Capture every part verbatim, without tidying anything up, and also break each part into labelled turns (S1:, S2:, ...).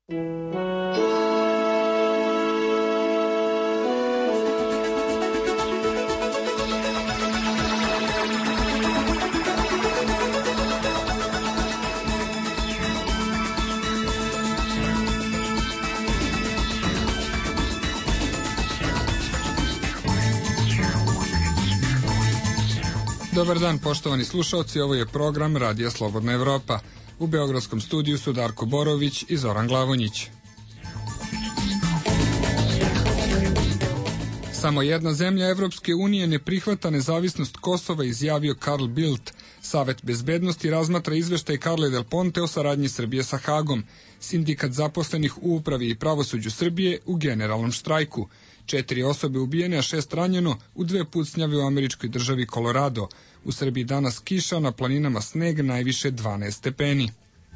S1: Dobar dan, poštovani slušalci, ovo je program Radija Slobodna Evropa. U beogradskom studiju su Darko Borović i Zoran Glavonjić. Samo jedna zemlja Evropske unije ne prihvata nezavisnost Kosova, izjavio Carl Bildt. Savet bezbednosti razmatra izveštaj Carle Del Ponte o saradnji Srbije sa Hagom. Sindikat zaposlenih u upravi i pravosuđu Srbije u generalnom štrajku. Četiri osobe ubijene, a šest ranjeno u dve pucnjave u američkoj državi Kolorado. U Srbiji danas kiša, na planinama sneg, najviše dvanaest stepeni.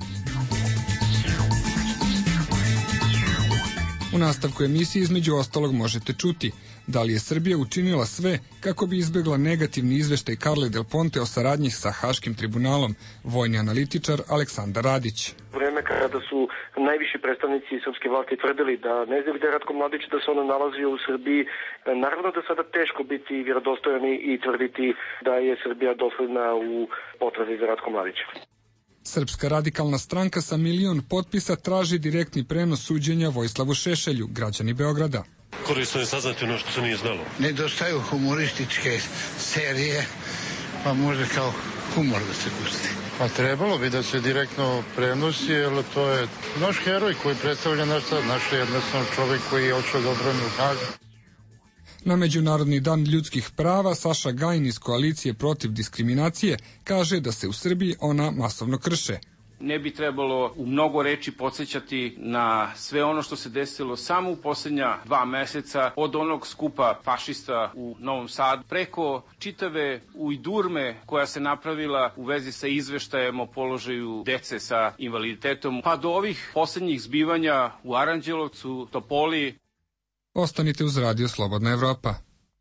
S1: U nastavku emisije između ostalog možete čuti da li je Srbija učinila sve kako bi izbegla negativni izveštaj Carle Del Ponte o saradnji sa Haškim tribunalom, vojni analitičar Aleksandar Radić.
S2: Vreme kada su najviši predstavnici srpske vlasti tvrdili da ne zna gde je Ratko Mladić, da se ono nalazio u Srbiji, naravno da sada teško biti vjerodostojani i tvrditi da je Srbija dosledna u potrazi za Ratkom Mladićem.
S1: Srpska radikalna stranka sa milion potpisa traži direktni prenos suđenja Vojislavu Šešelju, građani Beograda.
S3: Korisno je saznati ono što se nije znalo.
S4: Nedostaju humorističke serije, pa može kao humor da se pusti.
S5: Pa trebalo bi da se direktno prenosi, jer to je naš heroj koji predstavlja naš sad, naš jednostavno čovjek koji je odšao da obrani u Hagu.
S1: Na Međunarodni dan ljudskih prava Saša Gajin iz koalicije protiv diskriminacije kaže da se u Srbiji ona masovno krše.
S6: Ne bi trebalo u mnogo reči podsjećati na sve ono što se desilo samo u posljednja dva meseca, od onog skupa fašista u Novom Sadu, preko čitave ujdurme koja se napravila u vezi sa izveštajem o položaju dece sa invaliditetom, pa do ovih posljednjih zbivanja u Aranđelovcu, Topoli.
S1: Ostanite uz Radio Slobodna Evropa.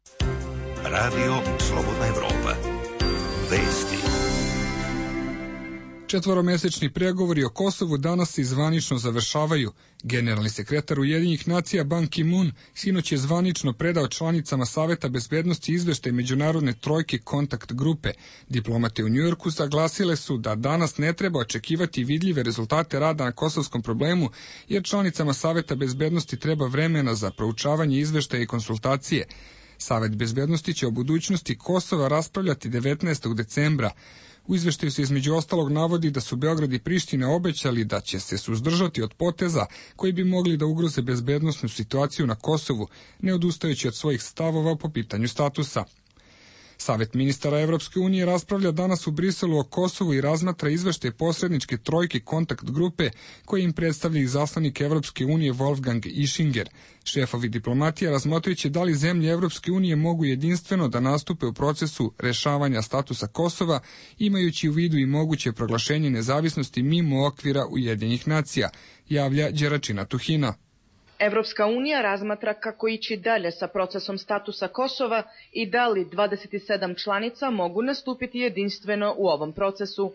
S7: Radio Slobodna Evropa. Vesti.
S1: Četvoromesečni pregovori o Kosovu danas se zvanično završavaju. Generalni sekretar Ujedinjenih nacija Ban Ki-moon sinoć je zvanično predao članicama Saveta bezbednosti izveštaj međunarodne trojke kontakt grupe. Diplomate u Njujorku saglasile su da danas ne treba očekivati vidljive rezultate rada na kosovskom problemu, jer članicama Saveta bezbednosti treba vremena za proučavanje izveštaja i konsultacije. Savet bezbednosti će o budućnosti Kosova raspravljati devetnaestog decembra. U izveštaju se između ostalog navodi da su Beograd i Priština obećali da će se suzdržati od poteza koji bi mogli da ugroze bezbednosnu situaciju na Kosovu, ne odustajući od svojih stavova po pitanju statusa. Savet ministara Evropske unije raspravlja danas u Briselu o Kosovu i razmatra izveštaj posredničke trojke kontakt grupe koji im predstavlja izaslanik Evropske unije Wolfgang Ischinger. Šefovi diplomatija razmotriće da li zemlje Evropske unije mogu jedinstveno da nastupe u procesu rešavanja statusa Kosova, imajući u vidu i moguće proglašenje nezavisnosti mimo okvira Ujedinjenih nacija, javlja Đeračina Tuhina.
S8: Evropska unija razmatra kako ići dalje sa procesom statusa Kosova i da li dvadeset sedam članica mogu nastupiti jedinstveno u ovom procesu.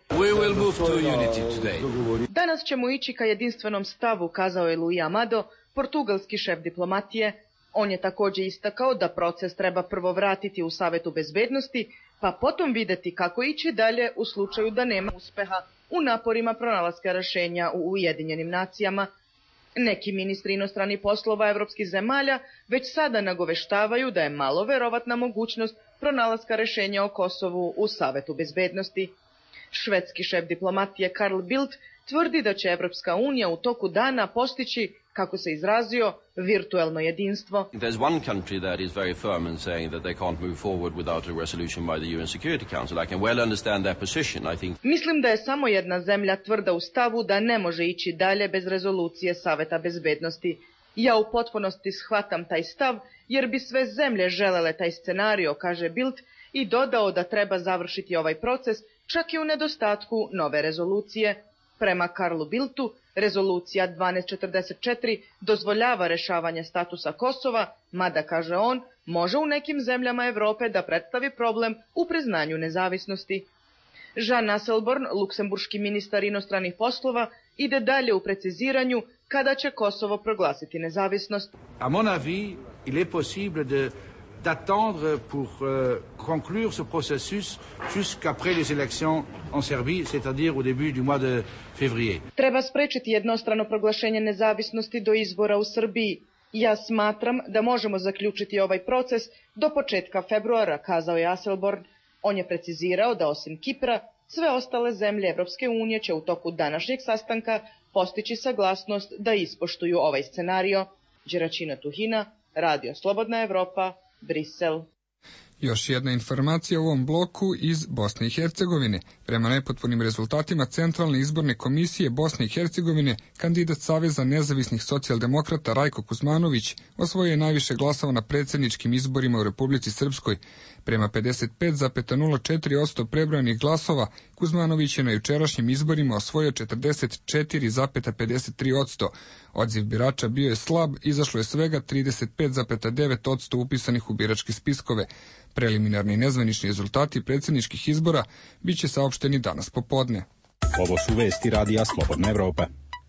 S8: Danas ćemo ići ka jedinstvenom stavu, kazao je Luis Amado, portugalski šef diplomatije. On je također istakao da proces treba prvo vratiti u Savetu bezbednosti, pa potom videti kako ići dalje u slučaju da nema uspeha u naporima pronalaska rešenja u Ujedinjenim nacijama. Neki ministri inostranih poslova evropskih zemalja već sada nagoveštavaju da je malo verovatna mogućnost pronalaska rešenja o Kosovu u Savetu bezbednosti. Švedski šef diplomatije Carl Bildt tvrdi da će Evropska unija u toku dana postići, kako se izrazio, virtuelno jedinstvo.
S9: There's one country that is very firm in saying that they can't move forward without a resolution by the U N Security Council. I can well understand their position, I think.
S8: Mislim da je samo jedna zemlja tvrda u stavu da ne može ići dalje bez rezolucije Saveta bezbednosti. Ja u potpunosti shvatam taj stav, jer bi sve zemlje želele taj scenario, kaže Bildt, i dodao da treba završiti ovaj proces čak i u nedostatku nove rezolucije. Prema Karlu Bildtu, rezolucija dvanaest četrdeset četiri dozvoljava rešavanje statusa Kosova, mada, kaže on, može u nekim zemljama Evrope da predstavi problem u priznanju nezavisnosti. Jean Asselborn, luksemburški ministar inostranih poslova, ide dalje u preciziranju kada će Kosovo proglasiti nezavisnost.
S10: A mon avis, il est possible de d'attendre pour euh, conclure ce processus jusqu'après les élections en Serbie, c'est-à-dire au début du mois de février.
S8: Treba sprečiti jednostrano proglašenje nezavisnosti do izbora u Srbiji. Ja smatram da možemo zaključiti ovaj proces do početka februara, kazao je Asselborn. On je precizirao da osim Kipra, sve ostale zemlje Evropske unije će u toku današnjeg sastanka postići saglasnost da ispoštuju ovaj scenario. Đeračina Tuhina, Radio Slobodna Evropa, Brisel.
S1: Još jedna informacija u ovom bloku iz Bosne i Hercegovine. Prema nepotpunim rezultatima Centralne izborne komisije Bosne i Hercegovine, kandidat Saveza nezavisnih socijaldemokrata Rajko Kuzmanović osvojio je najviše glasova na predsjedničkim izborima u Republici Srpskoj. Prema pedeset pet zarez nula četiri posto prebrojanih glasova, Kuzmanović je na jučerašnjim izborima osvojio četrdeset četiri zarez pedeset tri posto. Odziv birača bio je slab, izašlo je svega trideset pet zarez devet posto upisanih u biračke spiskove. Preliminarni nezvanični rezultati predsjedničkih izbora bit će saopšteni danas popodne.
S11: Ovo su vesti Radija Slobodna Evropa.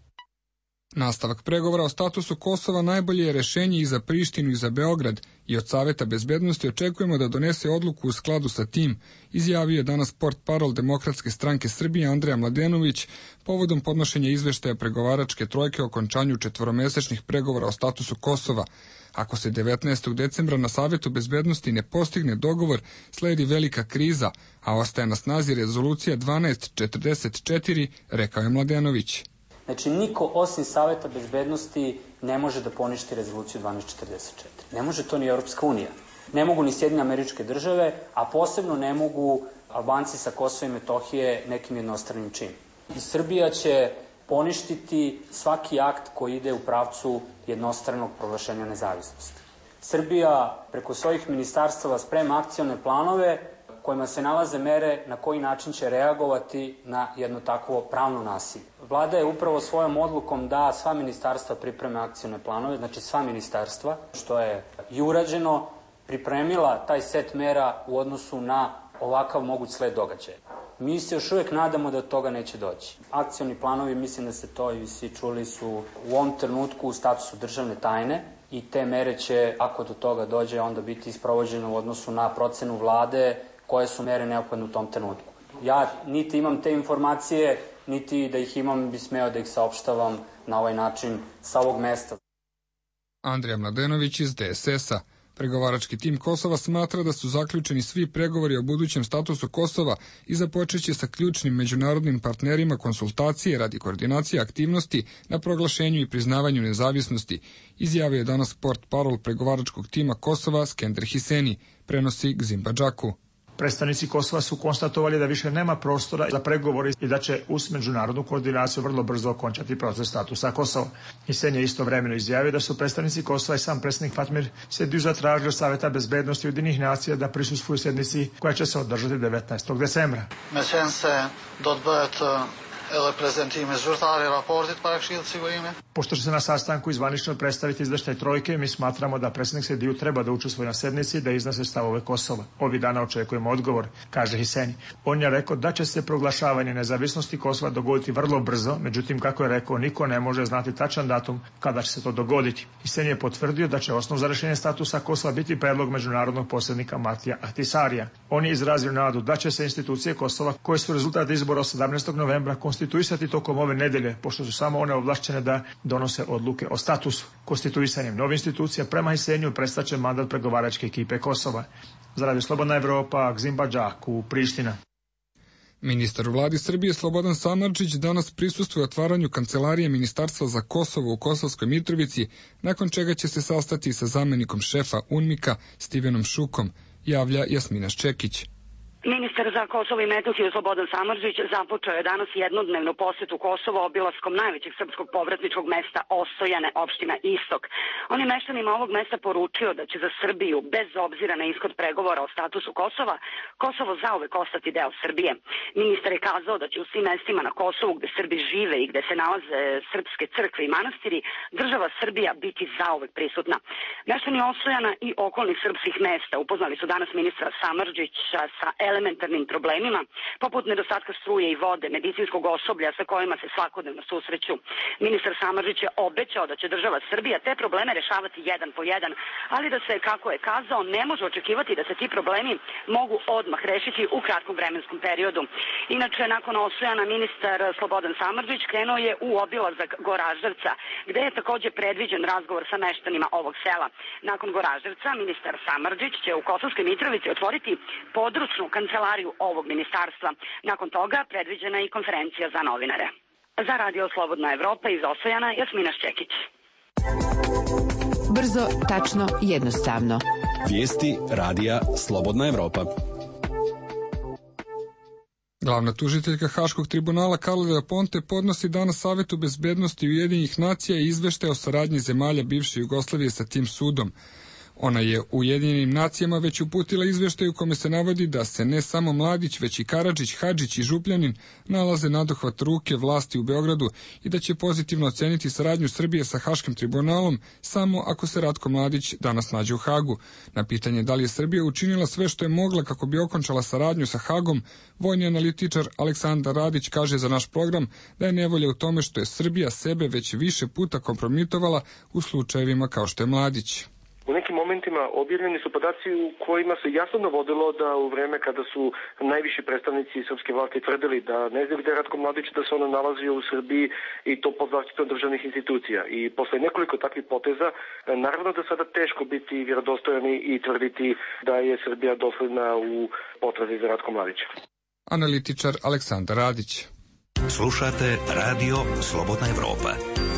S1: Nastavak pregovora o statusu Kosova najbolje je rešenje i za Prištinu i za Beograd i od Saveta bezbednosti očekujemo da donese odluku u skladu sa tim, izjavio je danas portparol Demokratske stranke Srbije Andreja Mladenović povodom podnošenja izveštaja pregovaračke trojke o okončanju četvoromesečnih pregovora o statusu Kosova. Ako se devetnaestog decembra na Savetu bezbednosti ne postigne dogovor, sledi velika kriza, a ostaje na snazi rezolucija dvanaest četrdeset četiri, rekao je Mladenović.
S12: Znači, niko osim Saveta bezbednosti ne može da poništi rezoluciju dvanaest četrdeset četiri. Ne može to ni Europska unija. Ne mogu ni Sjedinjene Američke Države, a posebno ne mogu Albanci sa Kosova i Metohije nekim jednostranim činom. I Srbija će poništiti svaki akt koji ide u pravcu jednostranog proglašenja nezavisnosti. Srbija preko svojih ministarstava sprema akcione planove kojima se nalaze mere na koji način će reagovati na jedno takvo pravno nasilje. Vlada je upravo svojom odlukom da sva ministarstva pripreme akcione planove, znači sva ministarstva, što je i urađeno, pripremila taj set mera u odnosu na ovakav moguć sled događaja. Mi se još uvijek nadamo da od toga neće doći. Akcioni planovi, mislim da ste to i svi čuli, su u ovom trenutku u statusu državne tajne i te mere će, ako do toga dođe, onda biti isprovođene u odnosu na procenu vlade koje su mere neophodne u tom trenutku. Ja niti imam te informacije, niti da ih imam bi smeo da ih saopštavam na ovaj način sa ovog mesta.
S1: Andrija Mladenović iz D S S-a. Pregovarački tim Kosova smatra da su zaključeni svi pregovori o budućem statusu Kosova i započeće sa ključnim međunarodnim partnerima konsultacije radi koordinacije aktivnosti na proglašenju i priznavanju nezavisnosti, izjavio je danas portparol pregovaračkog tima Kosova Skender Hiseni, prenosi Gzimbadžaku.
S13: Predstavnici Kosova su konstatovali da više nema prostora za pregovore i da će uz međunarodnu koordinaciju vrlo brzo okončati proces statusa Kosova. Hisen je istovremeno izjavio da su predstavnici Kosova i sam predsjednik Fatmir Sediu zatražili od Saveta bezbednosti Ujedinjenih nacija da prisustvuju sednici koja će se održati devetnaestog decembra. Pošto će se na sastanku izvanično predstaviti izveštaj trojke, mi smatramo da predsjednik Sediju treba da učestvuje na sednici da iznese stavove Kosova. Ovih dana očekujemo odgovor, kaže Hiseni. On je rekao da će se proglašavanje nezavisnosti Kosova dogoditi vrlo brzo, međutim, kako je rekao, niko ne može znati tačan datum kada će se to dogoditi. Hiseni je potvrdio da će osnov za rešenje statusa Kosova biti predlog međunarodnog posrednika Matija Ahtisarija. On je izrazio nadu da će se institucije Kosova, koje su rezultat izbora sedamnaestog novembra, konstituisati tokom ove nedelje, pošto su samo one ovlašćene da donose odluke o statusu. Konstituisanjem nove institucije prema Hiseniju prestaće mandat pregovaračke ekipe Kosova. Za Radio Slobodna Evropa, Gzimbadžaku, Priština.
S1: Ministar u vladi Srbije Slobodan Samardžić danas prisustvuje otvaranju kancelarije Ministarstva za Kosovo u Kosovskoj Mitrovici, nakon čega će se sastati sa zamenikom šefa UNMIK-a Stivenom Šukom, javlja Jasmina Ščekić.
S14: Ministar za Kosovo i Metohiju Slobodan Samardžić započeo je danas jednodnevnu posetu Kosova obilaskom najvećeg srpskog povratničkog mesta Osojane, opština Istok. On je meštanima ovog mesta poručio da će za Srbiju, bez obzira na ishod pregovora o statusu Kosova, Kosovo zauvek ostati deo Srbije. Ministar je kazao da će u svim mestima na Kosovu gde Srbi žive i gde se nalaze srpske crkve i manastiri, država Srbija biti zauvek prisutna. Meštani Osojana i okolnih srpskih mesta upoznali su danas ministra Samardžića sa elementarnim problemima, poput nedostatka struje i vode, medicinskog osoblja sa kojima se svakodnevno susreću. Ministar Samardžić je obećao da će država Srbija te probleme rešavati jedan po jedan, ali da se, kako je kazao, ne može očekivati da se ti problemi mogu odmah rešiti u kratkom vremenskom periodu. Inače, nakon osvojana ministar Slobodan Samardžić krenuo je u obilazak Goraždevca, gde je takođe predviđen razgovor sa meštanima ovog sela. Nakon Goraždevca, ministar Samardžić će u Kosovskoj Mitrovici otvoriti područnu kancelariju ovog ministarstva. Nakon toga predviđena je i konferencija za novinare. Za Radio Slobodna Evropa iz Osojana, Jasmina Šćekić.
S15: Brzo, tačno, jednostavno.
S11: Vijesti Radija Slobodna Evropa.
S1: Glavna tužiteljka Haškog tribunala Carla Del Ponte podnosi danas Savetu bezbednosti Ujedinjenih nacija i izveštaje o saradnji zemalja bivše Jugoslavije sa tim sudom. Ona je Ujedinjenim nacijama već uputila izveštaj u kome se navodi da se ne samo Mladić, već i Karadžić, Hadžić i Župljanin nalaze nadohvat ruke vlasti u Beogradu i da će pozitivno oceniti saradnju Srbije sa Haškim tribunalom samo ako se Ratko Mladić danas nađe u Hagu. Na pitanje da li je Srbija učinila sve što je mogla kako bi okončala saradnju sa Hagom, vojni analitičar Aleksandar Radić kaže za naš program da je nevolja u tome što je Srbija sebe već više puta kompromitovala u slučajevima kao što je Mladić.
S2: U nekim momentima objavljeni su podaci u kojima se jasno navodilo da u vreme kada su najviši predstavnici srpske vlasti tvrdili da ne znaju gde je Ratko Mladić, da se ono nalazio u Srbiji i to pod zaštitom državnih institucija. I posle nekoliko takvih poteza, naravno da sada teško biti vjerodostojani i tvrditi da je Srbija dosledna u potrazi za Ratko Mladića.
S1: Analitičar Aleksandar Radić.
S7: Slušate Radio Slobodna Evropa.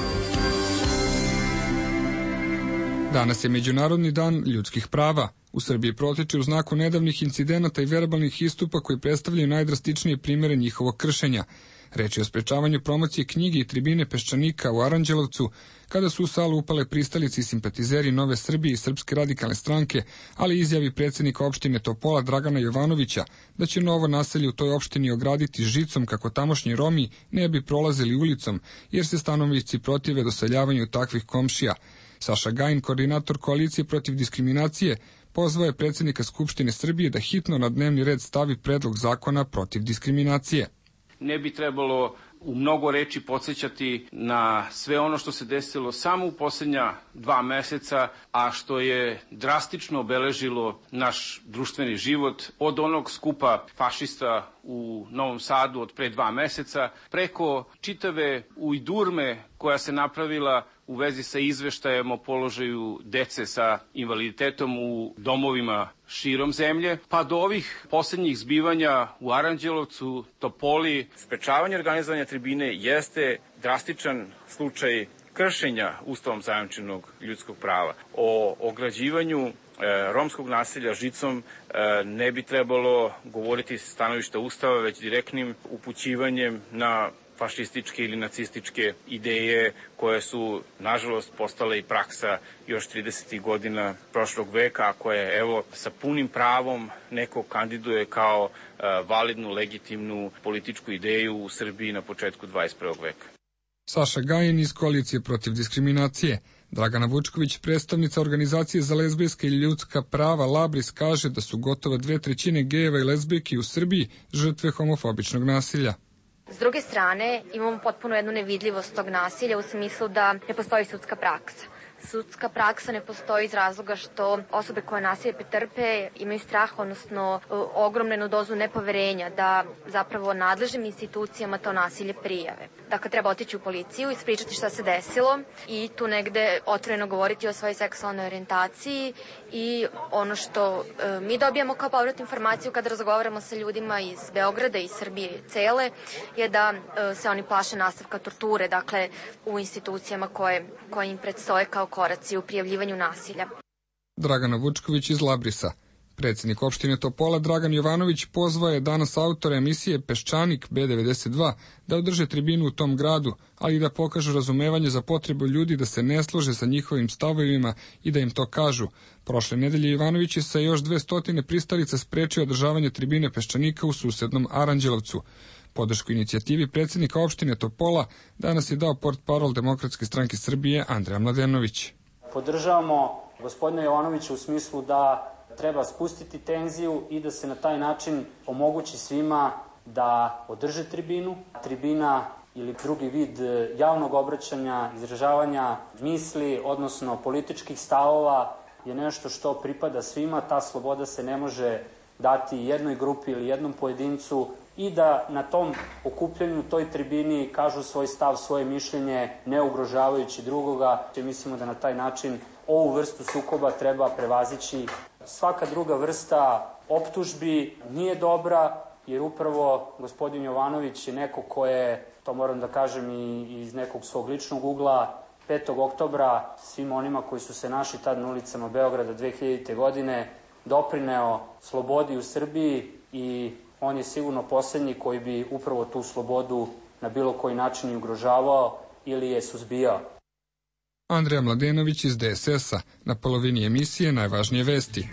S1: Danas je Međunarodni dan ljudskih prava. U Srbiji protiče u znaku nedavnih incidenata i verbalnih istupa koji predstavljaju najdrastičnije primere njihovog kršenja. Reč je o sprečavanju promocije knjige i tribine Peščanika u Aranđelovcu, kada su u salu upale pristalici i simpatizeri Nove Srbije i Srpske radikalne stranke, ali izjavi predsjednika opštine Topola Dragana Jovanovića da će novo naselje u toj opštini ograditi žicom kako tamošnji Romi ne bi prolazili ulicom, jer se stanovnici protive doseljavanju takvih komšija. Saša Gajin, koordinator koalicije protiv diskriminacije, pozvao je predsjednika Skupštine Srbije da hitno na dnevni red stavi predlog zakona protiv diskriminacije.
S6: Ne bi trebalo u mnogo reči podsjećati na sve ono što se desilo samo u posljednja dva meseca, a što je drastično obeležilo naš društveni život od onog skupa fašista u Novom Sadu od pre dva meseca, preko čitave ujdurme koja se napravila u vezi sa izveštajem o položaju dece sa invaliditetom u domovima širom zemlje, pa do ovih posljednjih zbivanja u Aranđelovcu, Topoli. Sprečavanje organizovanja tribine jeste drastičan slučaj kršenja Ustavom zajamčenog ljudskog prava. O ograđivanju romskog naselja žicom ne bi trebalo govoriti sa stanovišta Ustava, već direktnim upućivanjem na fašističke ili nacističke ideje koje su, nažalost, postale i praksa još tridesetih godina prošlog veka, a koje, evo, sa punim pravom neko kandiduje kao uh, validnu, legitimnu političku ideju u Srbiji na početku dvadeset prvog veka.
S1: Saša Gajin iz Koalicije protiv diskriminacije. Dragana Vučković, predstavnica organizacije za lezbijska i ljudska prava Labris, kaže da su gotovo dve trećine gejeva i lezbijki u Srbiji žrtve homofobičnog nasilja.
S16: S druge strane, imamo potpuno jednu nevidljivost tog nasilja u smislu da ne postoji sudska praksa. Sudska praksa ne postoji iz razloga što osobe koje nasilje pretrpe imaju strah, odnosno ogromnu dozu nepoverenja da zapravo nadležnim institucijama to nasilje prijave. Dakle, treba otići u policiju, ispričati šta se desilo i tu negde otvoreno govoriti o svojoj seksualnoj orijentaciji i ono što e, mi dobijamo kao povratnu informaciju kada razgovaramo sa ljudima iz Beograda i Srbije cele je da e, se oni plaše nastavka torture, dakle u institucijama koje, koje im predstoje kao koraci u prijavljivanju nasilja.
S1: Dragana Vučković iz Labrisa. Predsjednik opštine Topola Dragan Jovanović pozvao je danas autore emisije Peščanik B devedeset dva da održe tribinu u tom gradu, ali i da pokažu razumevanje za potrebu ljudi da se ne slože sa njihovim stavovima i da im to kažu. Prošle nedelje Jovanović je sa još dve stotine pristalica sprečio održavanje tribine Peščanika u susednom Aranđelovcu. Podršku inicijativi predsjednika opštine Topola danas je dao portparol Demokratske stranke Srbije Andreja Mladenović.
S12: Podržavamo gospodina Jovanovića u smislu da treba spustiti tenziju i da se na taj način omogući svima da održe tribinu. Tribina ili drugi vid javnog obraćanja, izražavanja misli, odnosno političkih stavova, je nešto što pripada svima. Ta sloboda se ne može dati jednoj grupi ili jednom pojedincu i da na tom okupljanju, toj tribini kažu svoj stav, svoje mišljenje, ne ugrožavajući drugoga. Mislimo da na taj način ovu vrstu sukoba treba prevazići. Svaka druga vrsta optužbi nije dobra, jer upravo gospodin Jovanović je neko ko je, to moram da kažem i iz nekog svog ličnog ugla, petog oktobra svim onima koji su se našli tad na ulicama Beograda dve hiljadite. godine doprineo slobodi u Srbiji i on je sigurno poslednji koji bi upravo tu slobodu na bilo koji način ugrožavao ili je suzbijao.
S1: Andreja Mladenović iz D S S-a, na polovini emisije Najvažnije vesti.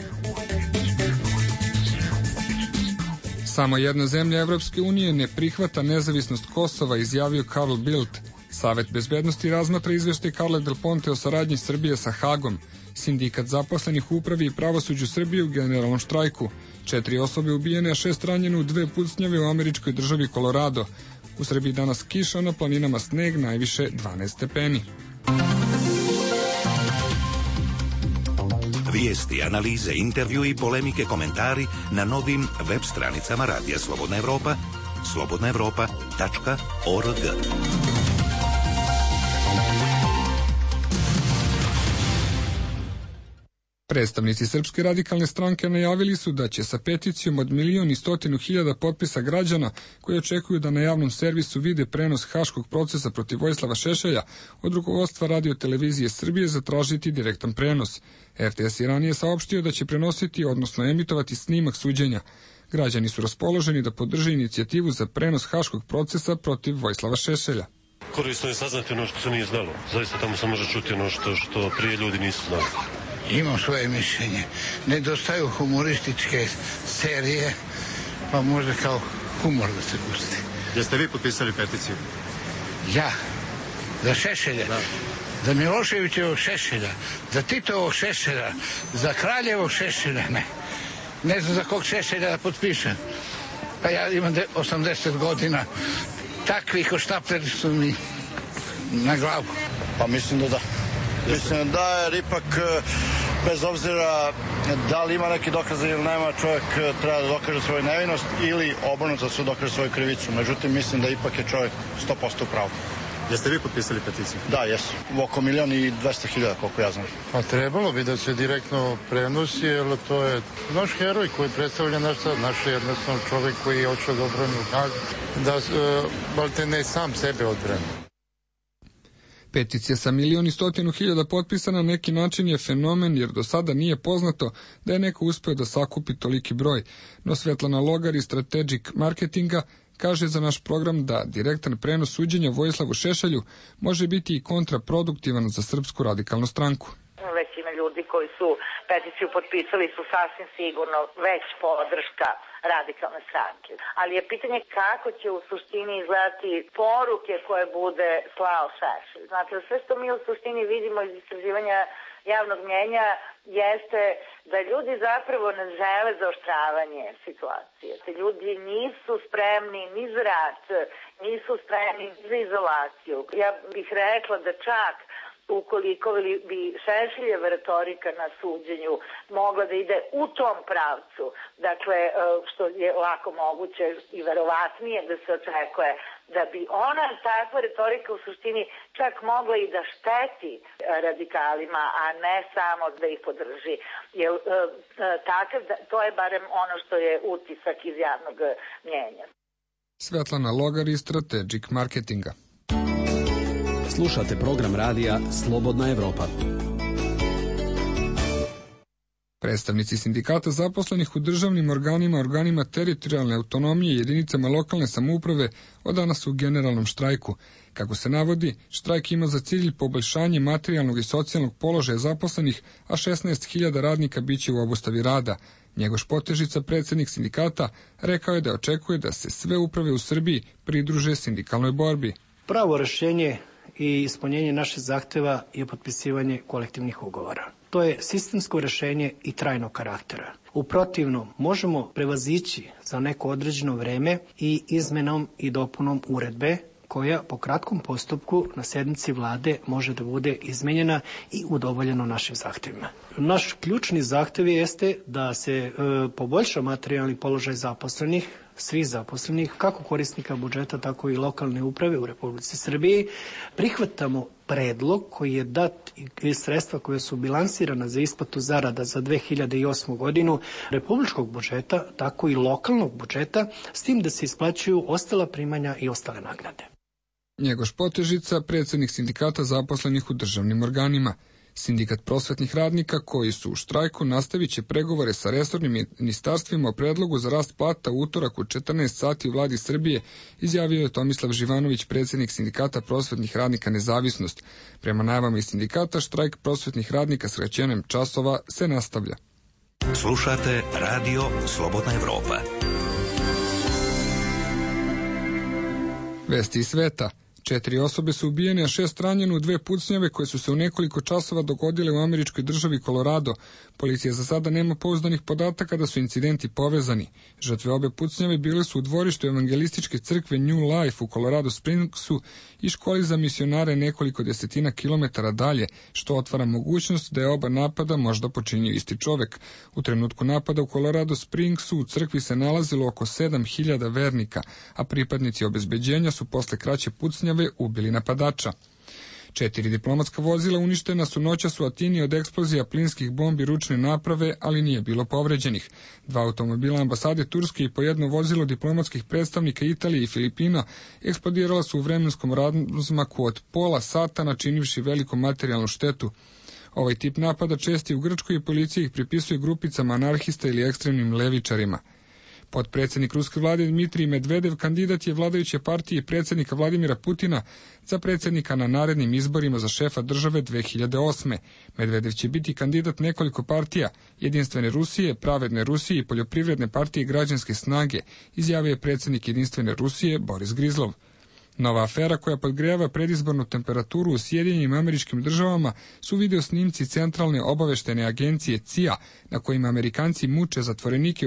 S1: Samo jedna zemlja Evropske unije ne prihvata nezavisnost Kosova, izjavio Carl Bildt. Savet bezbednosti razmatra izveštaj Carle Del Ponte o saradnji Srbije sa Hagom. Sindikat zaposlenih u upravi i pravosuđu Srbije u generalnom štrajku. Četiri osobe ubijene, a šest ranjene u dve pucnjave u američkoj državi Kolorado. U Srbiji danas kiša, na planinama sneg, najviše dvanaest stepeni.
S7: Vijesti, analize, intervju i polemike, komentari na novim web stranicama Radija Slobodna Evropa, slobodna evropa tačka org.
S1: Predstavnici Srpske radikalne stranke najavili su da će sa peticijom od milion i stotinu hiljada potpisa građana koji očekuju da na javnom servisu vide prenos haškog procesa protiv Vojislava Šešelja od rukovodstva Radio-televizije Srbije zatražiti direktan prenos. R T S je ranije saopštio da će prenositi, odnosno emitovati snimak suđenja. Građani su raspoloženi da podrže inicijativu za prenos haškog procesa protiv Vojislava Šešelja.
S3: Korisno je saznati ono što se nije znalo. Zaista tamo se može čuti ono što, što prije ljudi nisu znali.
S4: Imam svoje mišljenje. Nedostaju humorističke serije, pa možda kao humor da se pusti.
S17: Jeste vi potpisali peticiju?
S4: Ja? Za Šešelja? Da. Za Miloševićevog Šešelja? Za Titovog Šešelja? Za Kraljevog Šešelja? Ne. Ne znam za kog Šešelja da potpišem. Pa ja imam osamdeset godina. Takvi hoštapleri su mi na glavu.
S17: Pa mislim da da. Mislim da jer ipak bez obzira da li ima neki dokaz ili nema, čovjek treba da dokaže svoju nevinost ili obrnuto da se dokaže svoju krivicu. Međutim, mislim da ipak je čovjek sto posto u pravu. Jeste vi potpisali peticiju? Da, jesu. Oko milion i dvesta hiljada, koliko ja znam.
S5: Pa trebalo bi da se direktno prenosi, jer to je naš heroj koji predstavlja naš sad, naš jednostavno čovjek koji je očeo da odbrani u Hagu, da balte ne sam sebe odbrani.
S1: Peticija sa milion i stotinu hiljada potpisa na neki način je fenomen, jer do sada nije poznato da je neko uspeo da sakupi toliki broj. No Svetlana Logar iz Strategic Marketinga kaže za naš program da direktan prenos suđenja Vojislavu Šešelju može biti i kontraproduktivan za Srpsku radikalnu stranku.
S18: Većina ljudi koji su peticiju potpisali su sasvim sigurno već podrška radikalne stranke. Ali je pitanje kako će u suštini izgledati poruke koje bude slao Šešelj. Znate, sve što mi u suštini vidimo iz istraživanja javnog mnjenja jeste da ljudi zapravo ne žele zaoštravanje situacije. Te ljudi nisu spremni ni za rat, nisu spremni ni za izolaciju. Ja bih rekla da čak ukoliko bi Šešeljeva retorika na suđenju mogla da ide u tom pravcu, dakle, što je lako moguće i verovatnije da se očekuje, da bi ona takva retorika u suštini čak mogla i da šteti radikalima, a ne samo da ih podrži. Jer, takav, to je barem ono što je utisak iz javnog mnjenja.
S1: Svetlana Logar iz Strategic Marketinga.
S11: Slušate program radija Slobodna Evropa.
S1: Predstavnici sindikata zaposlenih u državnim organima, organima teritorijalne autonomije i jedinicama lokalne samouprave od danas su u generalnom štrajku. Kako se navodi, štrajk ima za cilj poboljšanje materijalnog i socijalnog položaja zaposlenih, a šesnaest hiljada radnika biće u obustavi rada. Njegoš Potežica, predsednik sindikata, rekao je da očekuje da se sve uprave u Srbiji pridruže sindikalnoj borbi.
S19: Pravo rešenje i ispunjenje naših zahteva je potpisivanje kolektivnih ugovora. To je sistemsko rešenje i trajnog karaktera. U protivnom, možemo prevazići za neko određeno vreme i izmenom i dopunom uredbe koja po kratkom postupku na sednici vlade može da bude izmenjena i udovoljeno našim zahtevima. Naš ključni zahtev jeste da se e, poboljša materijalni položaj zaposlenih, svih zaposlenih, kako korisnika budžeta, tako i lokalne uprave u Republici Srbiji. Prihvatamo predlog koji je dat i sredstva koja su bilansirana za isplatu zarada za dve hiljade osmu godinu republičkog budžeta, tako i lokalnog budžeta, s tim da se isplaćuju ostala primanja i ostale naknade.
S1: Njegoš Potežica, predsjednik sindikata zaposlenih u državnim organima. Sindikat prosvetnih radnika koji su u štrajku nastavit će pregovore sa resornim ministarstvima o predlogu za rast plata u utorak u četrnaest sati u vladi Srbije, izjavio je Tomislav Živanović, predsjednik sindikata prosvetnih radnika Nezavisnost. Prema najavama iz sindikata, štrajk prosvetnih radnika s skraćenjem časova se nastavlja.
S7: Slušate Radio Slobodna Evropa.
S1: Vesti iz sveta. Četiri osobe su ubijene, a šest ranjeno u dve pucnjave koje su se u nekoliko časova dogodile u američkoj državi Colorado. Policija za sada nema pouzdanih podataka da su incidenti povezani. Žrtve obe pucnjave bile su u dvorištu evangelističke crkve New Life u Colorado Springsu i školi za misionare nekoliko desetina kilometara dalje, što otvara mogućnost da je oba napada možda počinio isti čovek. U trenutku napada u Colorado Springsu u crkvi se nalazilo oko sedam hiljada vernika, a pripadnici obezbeđenja su posle kraće pucnjave ubili napadača. Četiri diplomatska vozila uništena su noćas u Atini od eksplozija plinskih bombi ručne naprave, ali nije bilo povređenih. Dva automobila ambasade Turske i po jedno vozilo diplomatskih predstavnika Italije i Filipina eksplodirala su u vremenskom razmaku od pola sata, načinivši veliku materijalnu štetu. Ovaj tip napada čest je u Grčkoj i policija ih pripisuje grupicama anarhista ili ekstremnim levičarima. Potpredsjednik ruske vlade Dmitrij Medvedev kandidat je vladajuće partije i predsjednika Vladimira Putina za predsjednika na narednim izborima za šefa države dve hiljade osme. Medvedev će biti kandidat nekoliko partija, Jedinstvene Rusije, Pravedne Rusije i Poljoprivredne partije Građanske snage, izjavio je predsjednik Jedinstvene Rusije Boris Grizlov. Nova afera koja podgrejava predizbornu temperaturu u Sjedinjenim Američkim Državama su video snimci Centralne obaveštene agencije C I A, na kojima Amerikanci muče zatvorenike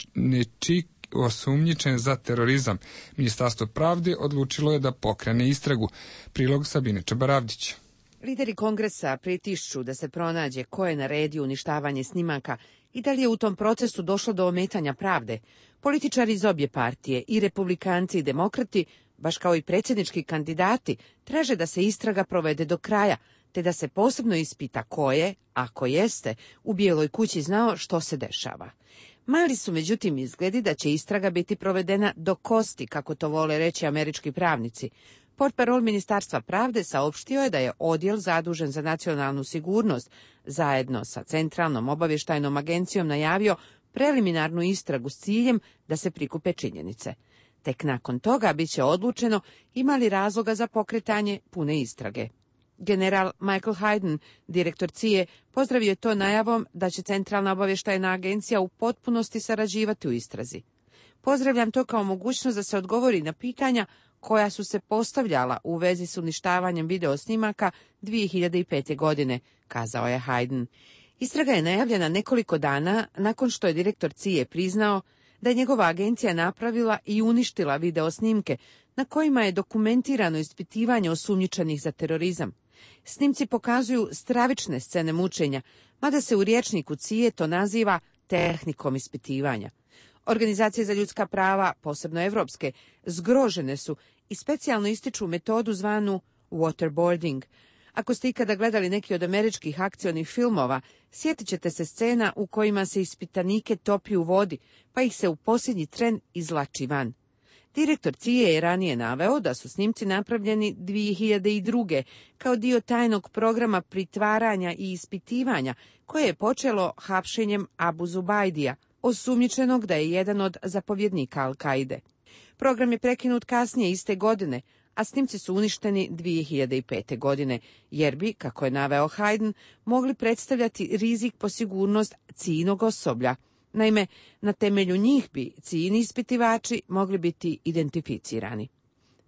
S1: osumnjičene za terorizam. Ministarstvo pravde odlučilo je da pokrene istragu. Prilog Sabine Čabaravdić.
S20: Lideri kongresa pritišću da se pronađe ko je naredio uništavanje snimaka i da li je u tom procesu došlo do ometanja pravde. Političari iz obje partije, i republikanci i demokrati, baš kao i predsjednički kandidati, traže da se istraga provede do kraja, te da se posebno ispita ko je, ako jeste, u Bijeloj kući znao što se dešava. Mali su međutim izgledi da će istraga biti provedena do kosti, kako to vole reći američki pravnici. Portparol Ministarstva pravde saopštio je da je odjel zadužen za nacionalnu sigurnost zajedno sa Centralnom obavještajnom agencijom najavio preliminarnu istragu s ciljem da se prikupe činjenice. Tek nakon toga bit će odlučeno ima li razloga za pokretanje pune istrage. General Michael Hayden, direktor C I A, pozdravio je to najavom da će Centralna obavještajna agencija u potpunosti sarađivati u istrazi. Pozdravljam to kao mogućnost da se odgovori na pitanja koja su se postavljala u vezi s uništavanjem videosnimaka dve hiljade pete. godine, kazao je Hayden. Istraga je najavljena nekoliko dana nakon što je direktor C I A priznao da je njegova agencija napravila i uništila videosnimke na kojima je dokumentirano ispitivanje osumnjičenih za terorizam. Snimci pokazuju stravične scene mučenja, mada se u rječniku C I A to naziva tehnikom ispitivanja. Organizacije za ljudska prava, posebno evropske, zgrožene su i specijalno ističu metodu zvanu waterboarding. Ako ste ikada gledali neki od američkih akcionih filmova, sjetit ćete se scena u kojima se ispitanike topi u vodi, pa ih se u posljednji tren izvlači van. Direktor C I A je ranije naveo da su snimci napravljeni dve hiljade druge. kao dio tajnog programa pritvaranja i ispitivanja koje je počelo hapšenjem Abu Zubajdija, osumnjičenog da je jedan od zapovjednika Al-Kaide. Program je prekinut kasnije iste godine, a snimci su uništeni dve hiljade pete. godine, jer bi, kako je naveo Hayden, mogli predstavljati rizik po sigurnost C I A-nog osoblja. Naime, na temelju njih bi C I A-ni ispitivači mogli biti identificirani.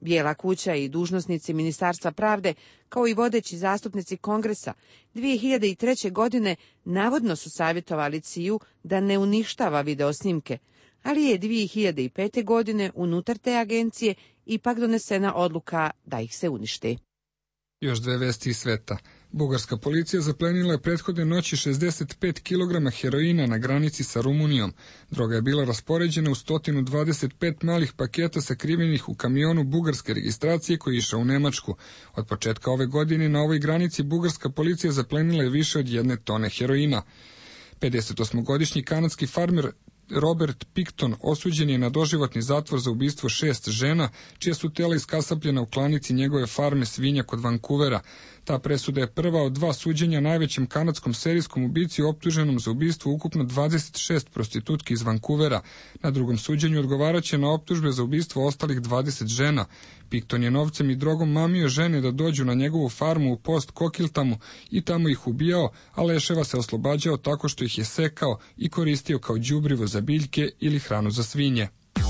S20: Bijela kuća i dužnosnici Ministarstva pravde, kao i vodeći zastupnici Kongresa, dvije hiljade treće. godine navodno su savjetovali C I A-u da ne uništava videosnimke, ali je dvije hiljade pete. godine unutar te agencije ipak donesena odluka da ih se uništi.
S1: Još dve vesti iz sveta. Bugarska policija zaplenila je prethodne noći šezdeset pet kilograma heroina na granici sa Rumunijom. Droga je bila raspoređena u sto dvadeset pet malih paketa sakrivenih u kamionu bugarske registracije koji je išao u Nemačku. Od početka ove godine na ovoj granici bugarska policija zaplenila je više od jedne tone heroina. pedesetosmogodišnji kanadski farmer Robert Picton osuđen je na doživotni zatvor za ubistvo šest žena, čija su tela iskasapljena u klanici njegove farme svinja kod Vancouvera. Ta presuda je prva od dva suđenja najvećem kanadskom serijskom ubici optuženom za ubistvo ukupno dvadeset šest prostitutki iz Vancouvera. Na drugom suđenju odgovaraće na optužbe za ubistvo ostalih dvadeset žena. Picton je novcem i drogom mamio žene da dođu na njegovu farmu u Post Kokiltamu i tamo ih ubijao, a leševa se oslobađao tako što ih je sekao i koristio kao đubrivo za biljke ili hranu za svinje.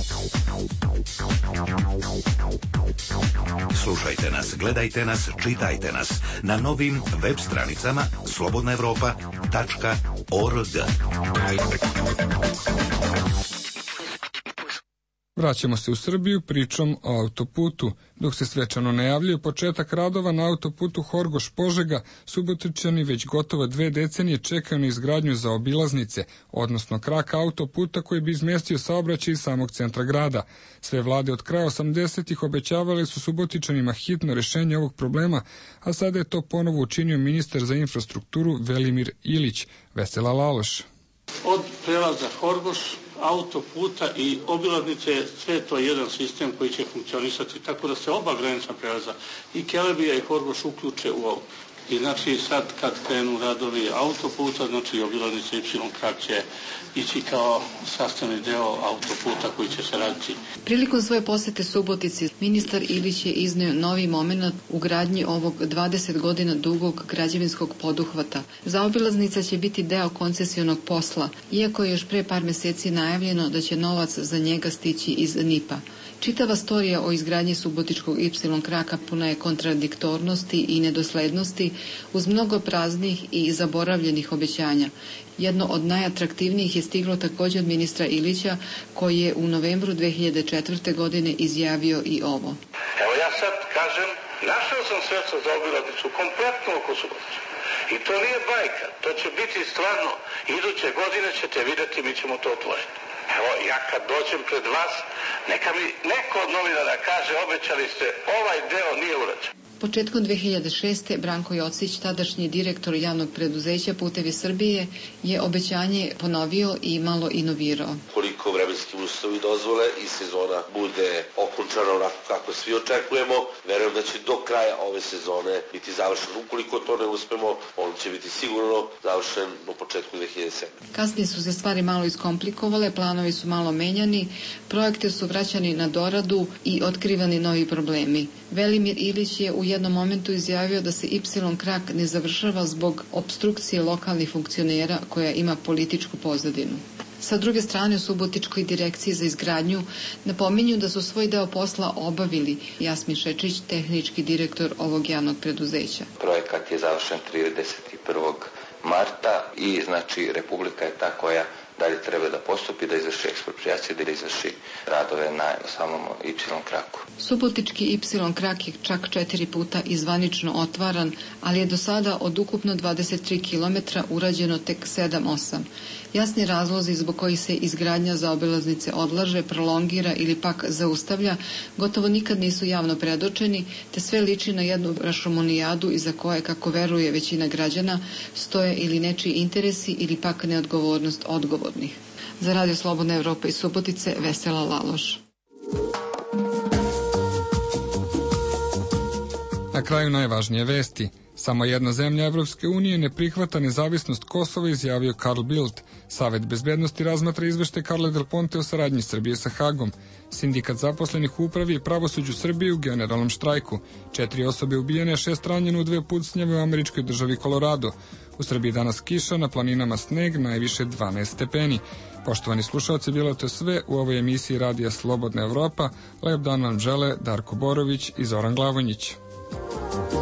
S7: Slušajte nas, gledajte nas, čitajte nas na novim web stranicama slobodna evropa tačka org.
S1: Vraćamo se u Srbiju pričom o autoputu. Dok se svečano najavljuje početak radova na autoputu Horgoš-Požega, Subotičani već gotovo dve decenije čekaju na izgradnju zaobilaznice, odnosno kraka autoputa koji bi izmestio saobraćaj iz samog centra grada. Sve vlade od kraja osamdesetih obećavale su Subotičanima hitno rešenje ovog problema, a sada je to ponovo učinio ministar za infrastrukturu Velimir Ilić. Vesela Laloš.
S21: Od prelaza Horgoš, autoputa i obilaznice, sve to je jedan sistem koji će funkcionisati, tako da se oba granična prelaza, i Kelebija i Horgoš, uključe u ovo. I znači sad kad krenu radovi autoputa, znači obilaznica Y krak će ići kao sastavni deo autoputa koji će se raditi.
S22: Prilikom svoje posete Subotici, ministar Ilić je izneo novi moment u gradnji ovog dvadeset godina dugog građevinskog poduhvata. Zaobilaznica će biti deo koncesionog posla, iako je još pre par meseci najavljeno da će novac za njega stići iz N I P-a. Čitava storija o izgradnji subotičkog Y kraka puna je kontradiktornosti i nedoslednosti uz mnogo praznih i zaboravljenih obećanja. Jedno od najatraktivnijih je stiglo također od ministra Ilića, koji je u novembru dve hiljade četvrte. godine izjavio i ovo.
S21: Evo ja sad kažem, našao sam sredstva za obilaznicu kompletno oko Subotice. I to nije bajka, to će biti stvarno. Iduće godine ćete vidjeti, mi ćemo to otvoriti. Evo, ja kad dođem pred vas, neka mi neko od novinara kaže, obećali ste, ovaj deo nije urađen.
S22: Početkom dve hiljade šeste. Branko Jocić, tadašnji direktor javnog preduzeća Putevi Srbije, je obećanje ponovio i malo inovirao.
S23: Koliko vremenski uslovi dozvole i sezona bude okončana onako kako svi očekujemo, verujem da će do kraja ove sezone biti završen. Ukoliko to ne uspemo, on će biti sigurno završen u početku dve hiljade sedme.
S22: Kasnije su se stvari malo iskomplikovale, planovi su malo menjani, projekte su vraćani na doradu i otkrivani novi problemi. Velimir Ilić je u jednom momentu izjavio da se Y krak ne završava zbog opstrukcije lokalnih funkcionera koja ima političku pozadinu. Sa druge strane, u Subotičkoj direkciji za izgradnju napominju da su svoj deo posla obavili. Jasmin Šečić, tehnički direktor ovog javnog preduzeća.
S24: Projekat je završen trideset prvog marta i znači Republika je ta koja dalje treba da postupi, da izvrši ekspropriaciju, da izvrši radove na samom Y kraku.
S22: Subotički Y krak je čak četiri puta izvanično otvaran, ali je do sada od ukupno dvadeset tri kilometra urađeno tek sedam osam. Jasni razlozi zbog kojih se izgradnja zaobilaznice odlaže, prolongira ili pak zaustavlja gotovo nikad nisu javno predočeni, te sve liči na jednu rašomonijadu iza koje, kako veruje većina građana, stoje ili nečiji interesi ili pak neodgovornost odgovornih. Za Radio Slobodna Evropa iz Subotice, Vesela Laloš.
S1: Na kraju najvažnije vesti. Samo jedna zemlja Evropske unije ne prihvata nezavisnost Kosova, izjavio Carl Bildt. Savet bezbednosti razmatra izveštaj Carle Del Ponte o saradnji Srbije sa Hagom. Sindikat zaposlenih u upravi i pravosuđu Srbije u generalnom štrajku. Četiri osobe ubijene, šest ranjeno u dve pucnjave u američkoj državi Kolorado. U Srbiji danas kiša, na planinama sneg, najviše dvanaest stepeni. Poštovani slušalci, bilo je to sve u ovoj emisiji Radija Slobodna Evropa. Lep dan vam žele Darko Borović i Zoran Glavonjić.